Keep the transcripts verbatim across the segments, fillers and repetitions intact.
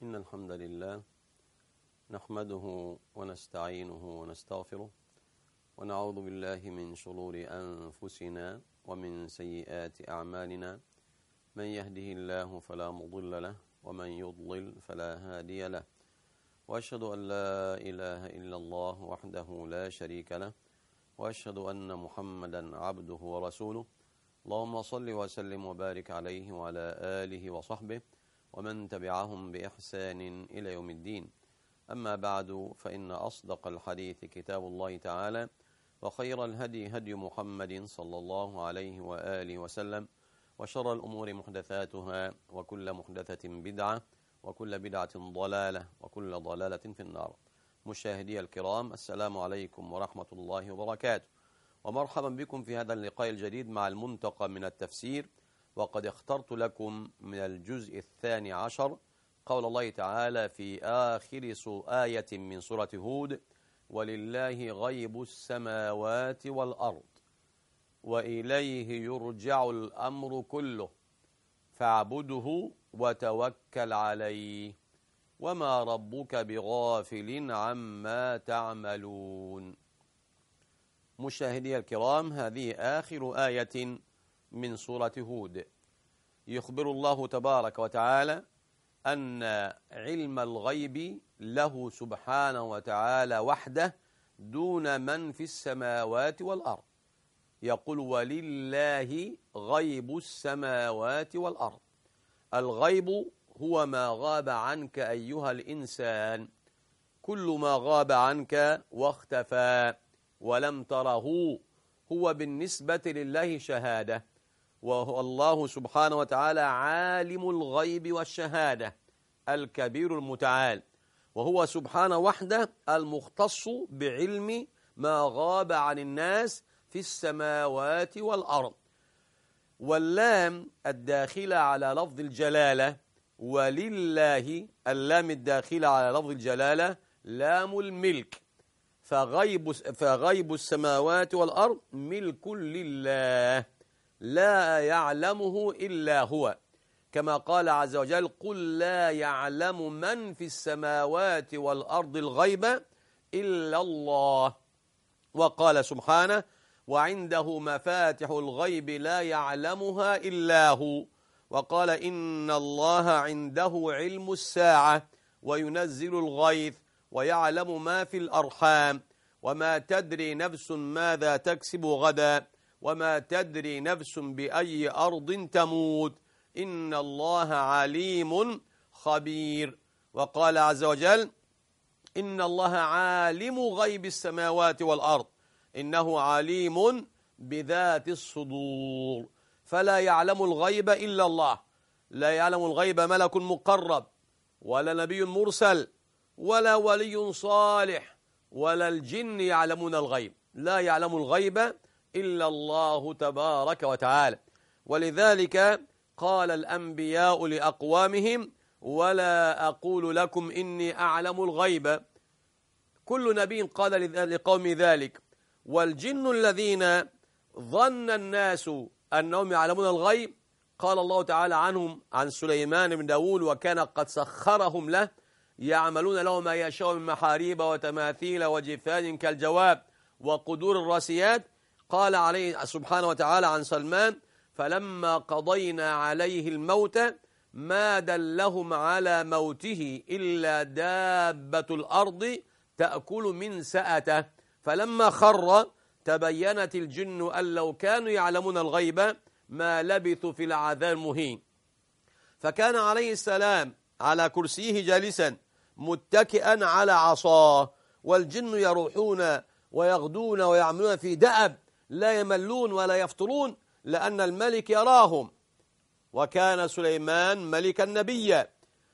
إن الحمد لله نحمده ونستعينه ونستغفره ونعوذ بالله من شرور أنفسنا ومن سيئات أعمالنا. من يهده الله فلا مضل له ومن يضلل فلا هادي له، وأشهد أن لا إله إلا الله وحده لا شريك له، وأشهد أن محمدا عبده ورسوله. اللهم صل وسلم وبارك عليه وعلى آله وصحبه ومن تبعهم بإحسان إلى يوم الدين. أما بعد، فإن أصدق الحديث كتاب الله تعالى، وخير الهدي هدي محمد صلى الله عليه وآله وسلم، وشر الأمور محدثاتها، وكل محدثة بدعة، وكل بدعة ضلالة، وكل ضلالة في النار. مشاهدي الكرام، السلام عليكم ورحمة الله وبركاته، ومرحبا بكم في هذا اللقاء الجديد مع المنتقى من التفسير. وقد اخترت لكم من الجزء الثاني عشر قول الله تعالى في آخر آية من سورة هود: ولله غيب السماوات والأرض وإليه يرجع الأمر كله فاعبده وتوكل عليه وما ربك بغافل عما تعملون. مشاهدي الكرام، هذه آخر آية من سورة هود. يخبر الله تبارك وتعالى أن علم الغيب له سبحانه وتعالى وحده دون من في السماوات والأرض. يقول: ولله غيب السماوات والأرض. الغيب هو ما غاب عنك أيها الإنسان، كل ما غاب عنك واختفى ولم تره هو بالنسبة لله شهادة، وهو الله سبحانه وتعالى عالم الغيب والشهادة الكبير المتعال، وهو سبحانه وحده المختص بعلم ما غاب عن الناس في السماوات والأرض. واللام الداخلة على لفظ الجلالة، ولله اللام الداخلة على لفظ الجلالة لام الملك، فغيب, فغيب السماوات والأرض ملك لله لا يعلمه إلا هو، كما قال عز وجل: قل لا يعلم من في السماوات والأرض الغيب إلا الله. وقال سبحانه: وعنده مفاتح الغيب لا يعلمها إلا هو. وقال: إن الله عنده علم الساعة وينزل الغيث ويعلم ما في الأرحام وما تدري نفس ماذا تكسب غدا وما تدري نفس بأي أرض تموت إن الله عليم خبير. وقال عز وجل: إن الله عالم غيب السماوات والأرض إنه عليم بذات الصدور. فلا يعلم الغيب إلا الله، لا يعلم الغيب ملك مقرب ولا نبي مرسل ولا ولي صالح ولا الجن يعلمون الغيب، لا يعلم الغيب إلا الله تبارك وتعالى. ولذلك قال الأنبياء لأقوامهم: ولا أقول لكم إني أعلم الغيب. كل نبي قال لقوم ذلك. والجن الذين ظن الناس أنهم يعلمون الغيب قال الله تعالى عنهم عن سليمان بن داود: وكان قد سخرهم له يعملون له ما يشاء من محاريب وتماثيل وجفان كالجواب وقدور الراسيات. قال عليه سبحانه وتعالى عن سلمان: فلما قضينا عليه الموت ما دلهم على موته إلا دابة الأرض تأكل من سأته فلما خر تبينت الجن أن لو كانوا يعلمون الغيب ما لبثوا في العذاب المهين. فكان عليه السلام على كرسيه جالسا متكئا على عصاه، والجن يروحون ويغدون ويعملون في دأب لا يملون ولا يفطرون لأن الملك يراهم. وكان سليمان ملكا نبيا،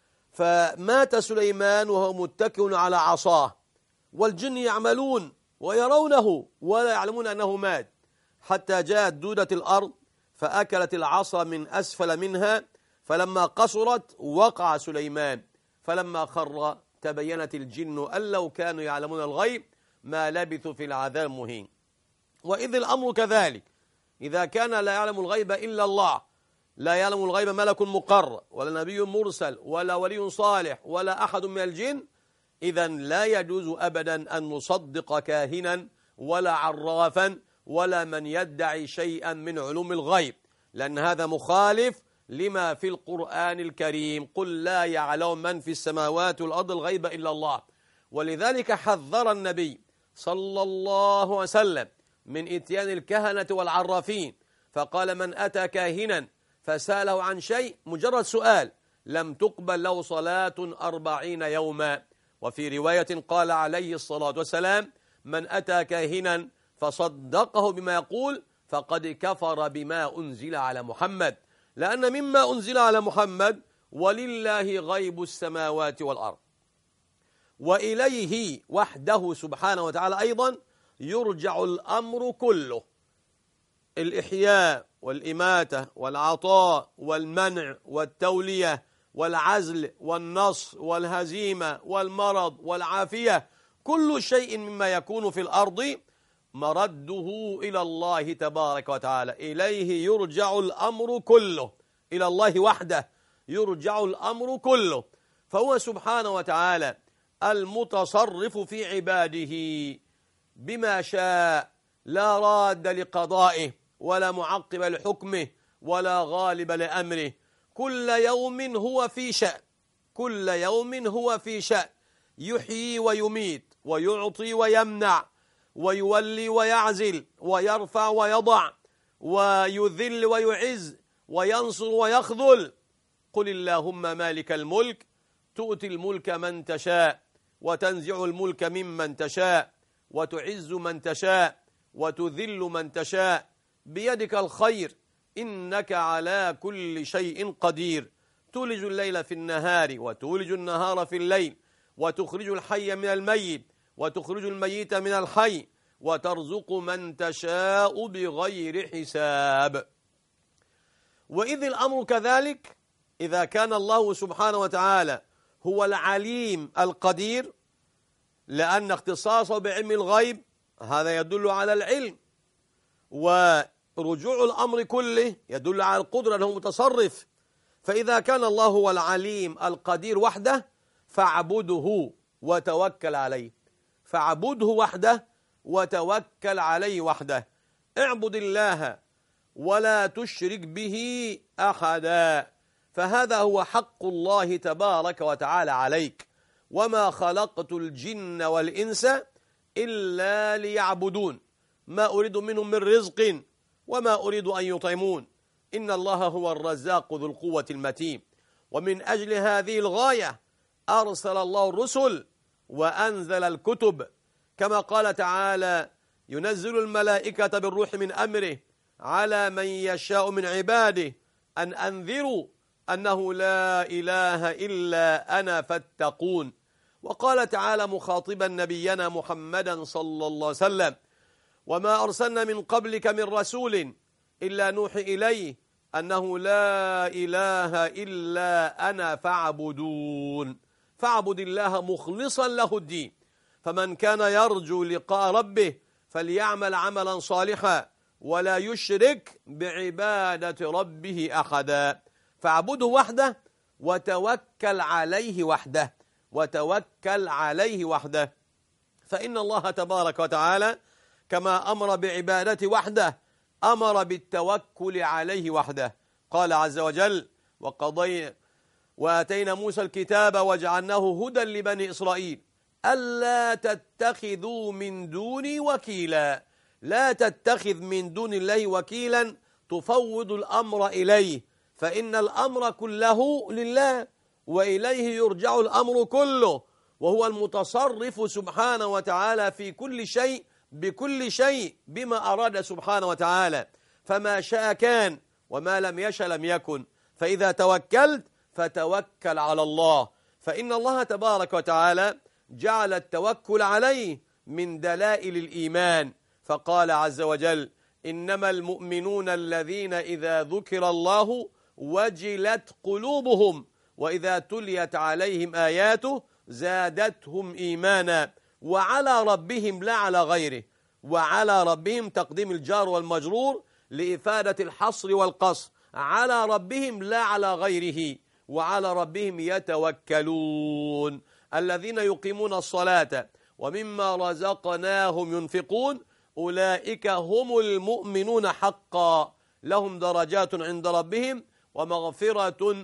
فمات سليمان وهو متكئ على عصاه، والجن يعملون ويرونه ولا يعلمون أنه مات، حتى جاءت دودة الأرض فأكلت العصا من أسفل منها، فلما قصرت وقع سليمان، فلما خر تبينت الجن أن لو كانوا يعلمون الغيب ما لبثوا في العذاب المهين. وإذ الأمر كذلك، إذا كان لا يعلم الغيب إلا الله لا يعلم الغيب ملك مقرب ولا نبي مرسل ولا ولي صالح ولا أحد من الجن، إذن لا يجوز أبدا أن نصدق كاهنا ولا عرافا ولا من يدعي شيئا من علوم الغيب، لأن هذا مخالف لما في القرآن الكريم: قل لا يعلم من في السماوات والأرض الغيب إلا الله. ولذلك حذر النبي صلى الله عليه وسلم من إتيان الكهنة والعرافين، فقال: من أتى كاهنا فسأله عن شيء، مجرد سؤال، لم تقبل له صلاة أربعين يوما. وفي رواية قال عليه الصلاة والسلام: من أتى كاهنا فصدقه بما يقول فقد كفر بما أنزل على محمد، لأن مما أنزل على محمد ولله غيب السماوات والأرض، وإليه وحده سبحانه وتعالى أيضا يرجع الأمر كله: الإحياء والإماتة والعطاء والمنع والتولية والعزل والنصر والهزيمة والمرض والعافية، كل شيء مما يكون في الأرض مرده إلى الله تبارك وتعالى، إليه يرجع الأمر كله، إلى الله وحده يرجع الأمر كله، فهو سبحانه وتعالى المتصرف في عباده بما شاء، لا راد لقضائه ولا معقب لحكمه ولا غالب لأمره، كل يوم هو في شأن، كل يوم هو في شأن، يحيي ويميت ويعطي ويمنع ويولي ويعزل ويرفع ويضع ويذل ويعز وينصر ويخذل. قل اللهم مالك الملك تؤتي الملك من تشاء وتنزع الملك ممن تشاء وتعز من تشاء وتذل من تشاء، بيدك الخير إنك على كل شيء قدير، تولج الليل في النهار وتولج النهار في الليل، وتخرج الحي من الميت وتخرج الميت من الحي، وترزق من تشاء بغير حساب. وإذ الأمر كذلك، إذا كان الله سبحانه وتعالى هو العليم القدير، لأن اختصاصه بعلم الغيب هذا يدل على العلم، ورجوع الأمر كله يدل على القدرة أنه متصرف. فإذا كان الله هو العليم القدير وحده فاعبده وتوكل عليه، فاعبده وحده وتوكل عليه وحده، اعبد الله ولا تشرك به أحدا، فهذا هو حق الله تبارك وتعالى عليك: وما خلقت الجن والإنس إلا ليعبدون ما أريد منهم من رزق وما أريد أن يطعمون إن الله هو الرزاق ذو القوة المتين. ومن أجل هذه الغاية أرسل الله الرسل وأنزل الكتب، كما قال تعالى: ينزل الملائكة بالروح من أمره على من يشاء من عباده أن أنذروا أنه لا إله إلا أنا فاتقون. وقال تعالى مخاطبا نبينا محمدا صلى الله عليه وسلم: وما أرسلنا من قبلك من رسول إلا نوحي إليه أنه لا إله إلا أنا فاعبدون. فاعبد الله مخلصا له الدين، فمن كان يرجو لقاء ربه فليعمل عملا صالحا ولا يشرك بعبادة ربه أحدا. فاعبده وحده وتوكل عليه وحده، وتوكل عليه وحده، فإن الله تبارك وتعالى كما أمر بعبادته وحده أمر بالتوكل عليه وحده. قال عز وجل: وقضينا وآتينا موسى الكتاب وجعلناه هدى لبني إسرائيل ألا تتخذوا من دوني وكيلا. لا تتخذ من دون الله وكيلا تفوض الأمر إليه، فإن الأمر كله لله وإليه يرجع الأمر كله، وهو المتصرف سبحانه وتعالى في كل شيء بكل شيء بما أراد سبحانه وتعالى، فما شاء كان وما لم يشأ لم يكن. فإذا توكلت فتوكل على الله، فإن الله تبارك وتعالى جعل التوكل عليه من دلائل الإيمان، فقال عز وجل: إنما المؤمنون الذين إذا ذكر الله وجلت قلوبهم وإذا تليت عليهم آياته زادتهم إيمانا وعلى ربهم لا على غيره. وعلى ربهم تقديم الجار والمجرور لإفادة الحصر والقصر، على ربهم لا على غيره، وعلى ربهم يتوكلون. الذين يقيمون الصلاة ومما رزقناهم ينفقون أولئك هم المؤمنون حقا، لهم درجات عند ربهم ومغفرة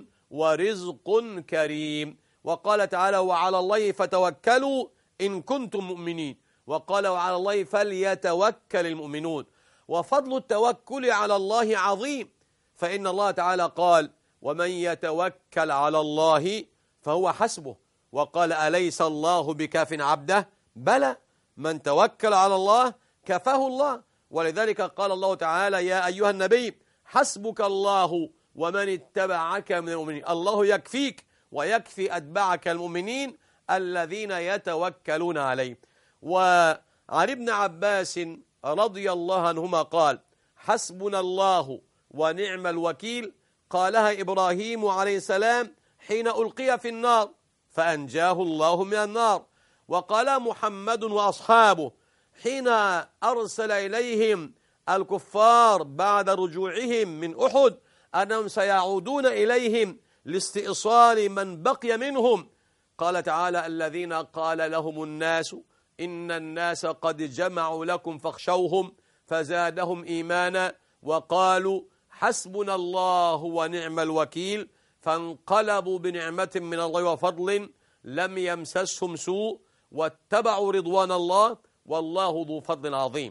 ورزق كريم. وقال تعالى وعلى الله فتوكلوا إن كنتم مؤمنين، وقال وعلى الله فليتوكل المؤمنون. وفضل التوكل على الله عظيم، فإن الله تعالى قال ومن يتوكل على الله فهو حسبه، وقال أليس الله بكاف عبده؟ بلى، من توكل على الله كفاه الله. ولذلك قال الله تعالى يا أيها النبي حسبك الله ومن اتبعك من المؤمنين. الله يكفيك ويكفي أتباعك المؤمنين الذين يتوكلون عليه. وعن ابن عباس رضي الله عنهما قال حسبنا الله ونعم الوكيل، قالها إبراهيم عليه السلام حين ألقي في النار فأنجاه الله من النار، وقال محمد وأصحابه حين أرسل إليهم الكفار بعد رجوعهم من أحد أنهم سيعودون إليهم لاستئصال من بقي منهم. قال تعالى الذين قال لهم الناس إن الناس قد جمعوا لكم فاخشوهم فزادهم إيمانا وقالوا حسبنا الله ونعم الوكيل، فانقلبوا بنعمة من الله وفضل لم يمسسهم سوء واتبعوا رضوان الله والله ذو فضل عظيم.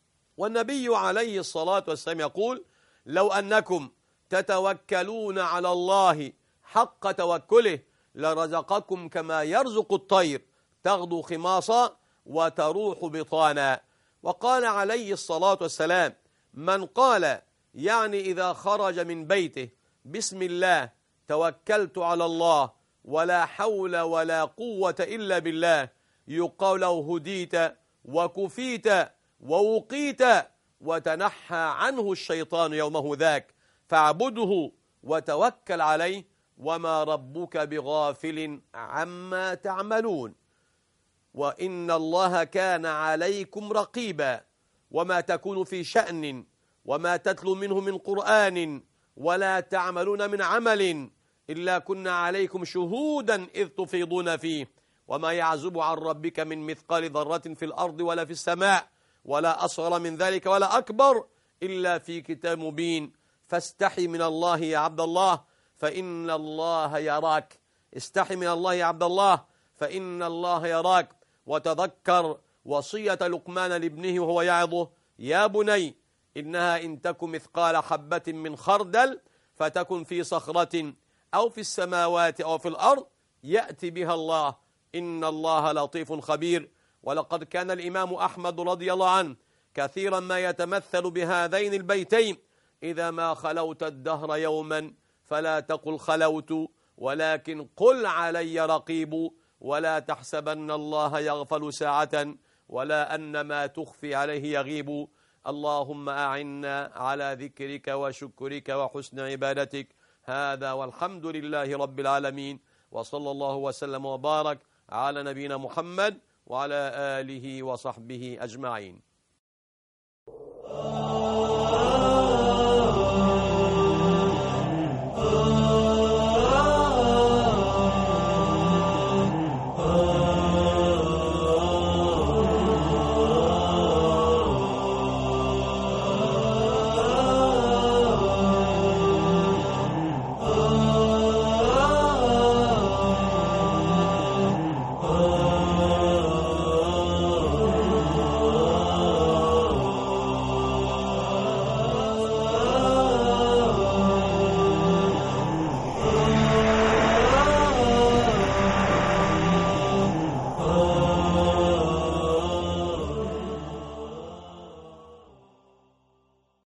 والنبي عليه الصلاة والسلام يقول لو أنكم تتوكلون على الله حق توكله لرزقكم كما يرزق الطير تغدو خماصا وتروح بطانا. وقال عليه الصلاة والسلام من قال يعني إذا خرج من بيته بسم الله توكلت على الله ولا حول ولا قوة إلا بالله يقال له هديت وكفيت ووقيت وتنحى عنه الشيطان يومه ذاك، فاعبده وتوكل عليه وما ربك بغافل عما تعملون، وإن الله كان عليكم رقيبا. وما تكون في شأن وما تتلو منه من قرآن ولا تعملون من عمل إلا كنا عليكم شهودا إذ تفيضون فيه، وما يعزب عن ربك من مثقال ذرة في الأرض ولا في السماء ولا أصغر من ذلك ولا أكبر إلا في كتاب مبين. فاستحي من الله يا عبد الله فإن الله يراك، استحي من الله يا عبد الله فإن الله يراك. وتذكر وصية لقمان لابنه وهو يعظه يا بني إنها إن تك مثقال حبة من خردل فتكن في صخرة أو في السماوات أو في الأرض يأتي بها الله إن الله لطيف خبير. ولقد كان الإمام أحمد رضي الله عنه كثيرا ما يتمثل بهذين البيتين إذا ما خلوت الدهر يوما فلا تقل خلوت ولكن قل علي رقيب، ولا تحسبن الله يغفل ساعة ولا أن ما تخفي عليه يغيب. اللهم أعنا على ذكرك وشكرك وحسن عبادتك. هذا والحمد لله رب العالمين، وصلى الله وسلم وبارك على نبينا محمد وعلى آله وصحبه أجمعين.